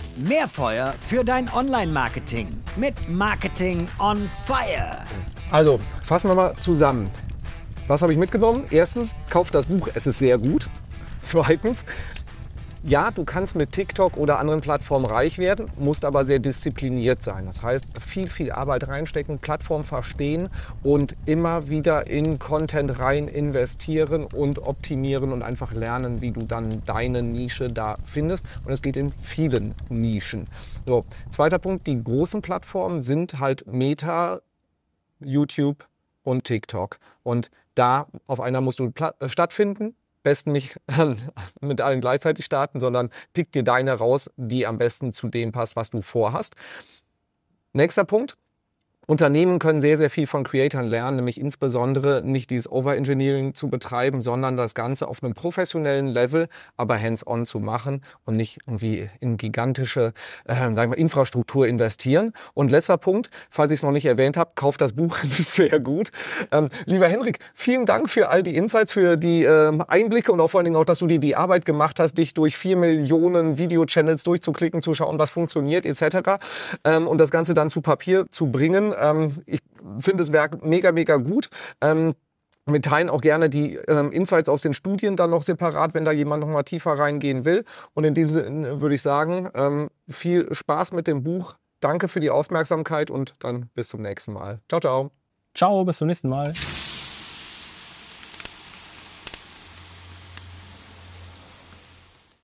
Mehr Feuer für dein Online-Marketing mit Marketing on Fire. Also, fassen wir mal zusammen. Was habe ich mitgenommen? Erstens, kauf das Buch, es ist sehr gut. Zweitens, ja, du kannst mit TikTok oder anderen Plattformen reich werden, musst aber sehr diszipliniert sein. Das heißt, viel Arbeit reinstecken, Plattform verstehen und immer wieder in Content rein investieren und optimieren und einfach lernen, wie du dann deine Nische da findest. Und es geht in vielen Nischen. So, zweiter Punkt, die großen Plattformen sind halt Meta, YouTube und TikTok. Und da auf einer musst du stattfinden. Besten nicht mit allen gleichzeitig starten, sondern pick dir deine raus, die am besten zu dem passt, was du vorhast. Nächster Punkt. Unternehmen können sehr viel von Creatoren lernen, nämlich insbesondere nicht dieses Overengineering zu betreiben, sondern das Ganze auf einem professionellen Level, aber hands-on zu machen und nicht irgendwie in gigantische sagen wir, Infrastruktur investieren. Und letzter Punkt, falls ich es noch nicht erwähnt habe, kauft das Buch, es ist sehr gut. Lieber Henrik, vielen Dank für all die Insights, für die Einblicke und auch vor allen Dingen auch, dass du dir die Arbeit gemacht hast, dich durch 4 Millionen Video-Channels durchzuklicken, zu schauen, was funktioniert etc. Und das Ganze dann zu Papier zu bringen. Ich finde das Werk mega gut. Wir teilen auch gerne die Insights aus den Studien dann noch separat, wenn da jemand noch mal tiefer reingehen will. Und in diesem Sinne würde ich sagen, viel Spaß mit dem Buch. Danke für die Aufmerksamkeit und dann bis zum nächsten Mal. Ciao, ciao. Ciao, bis zum nächsten Mal.